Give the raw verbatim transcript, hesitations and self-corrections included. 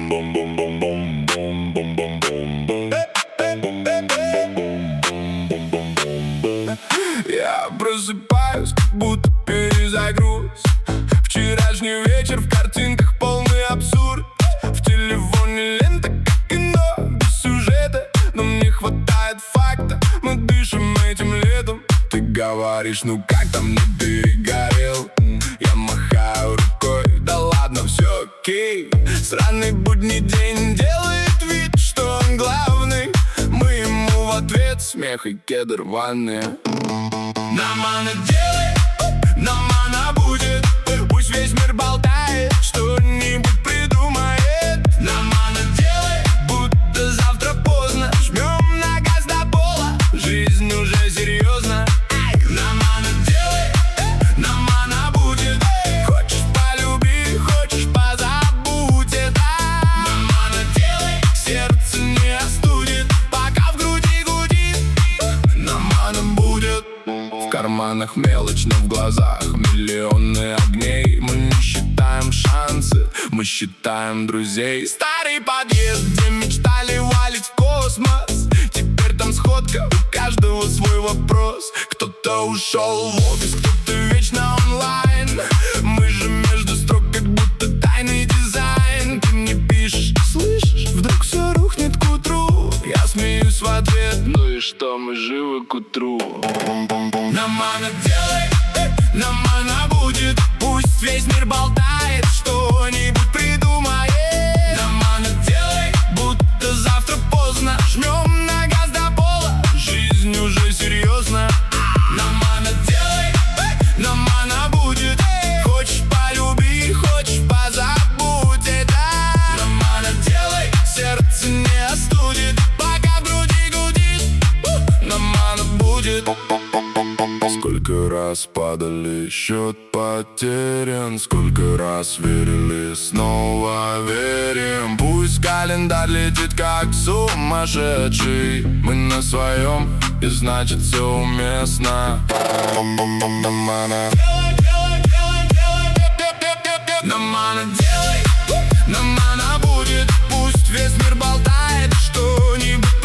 Я просыпаюсь, как будто перезагруз. Вчерашний вечер в картинках полный абсурд. В телефоне лента, как кино, без сюжета. Но мне хватает факта, мы дышим этим летом. Ты говоришь, ну как там, не перегорел? Я махаю рукой, да ладно, все окей. Сраный будний день делает вид, что он главный. Мы ему в ответ смех и кедр в ванне. Нам она делает, нам она будет. Пусть весь мир болтает, что-нибудь придумает. Нам она делает, будто завтра поздно. Жмем на газ до пола, жизнь уже серьезно. Нам она делает, нам она будет. Хочешь полюби, хочешь позабудь это. Нам она делает, сердце не остудит, пока в груди гудит. Нам она будет. В карманах мелочь, но в глазах миллионы огней. Мы не считаем шансы, мы считаем друзей. Старый подъезд, где мечтали валить в космос. Теперь там сходка, у каждого свой вопрос. Кто-то ушел в офис, кто-то вечно онлайн. Мы же между строк, как будто тайный дизайн. Ты мне пишешь, слышишь, вдруг все рухнет к утру. Я смеюсь в ответ, ну и что, мы живы к утру. Нам она делает, нам она будет. Пусть весь мир болтает, что-нибудь придумает. Нам она делает, будто завтра поздно. Жмем на газ до пола, жизнь уже серьезно. Нам она делает, нам она будет. Хочешь полюби, хочешь позабудь это. Нам она делает, сердце не остудит, пока в груди гудит. Нам она будет. Сколько раз падали, счет потерян. Сколько раз верили, снова верим. Пусть календарь летит как сумасшедший. Мы на своем, и значит все уместно. Нам она Нам она делает, нам она будет. Пусть весь мир болтает, что-нибудь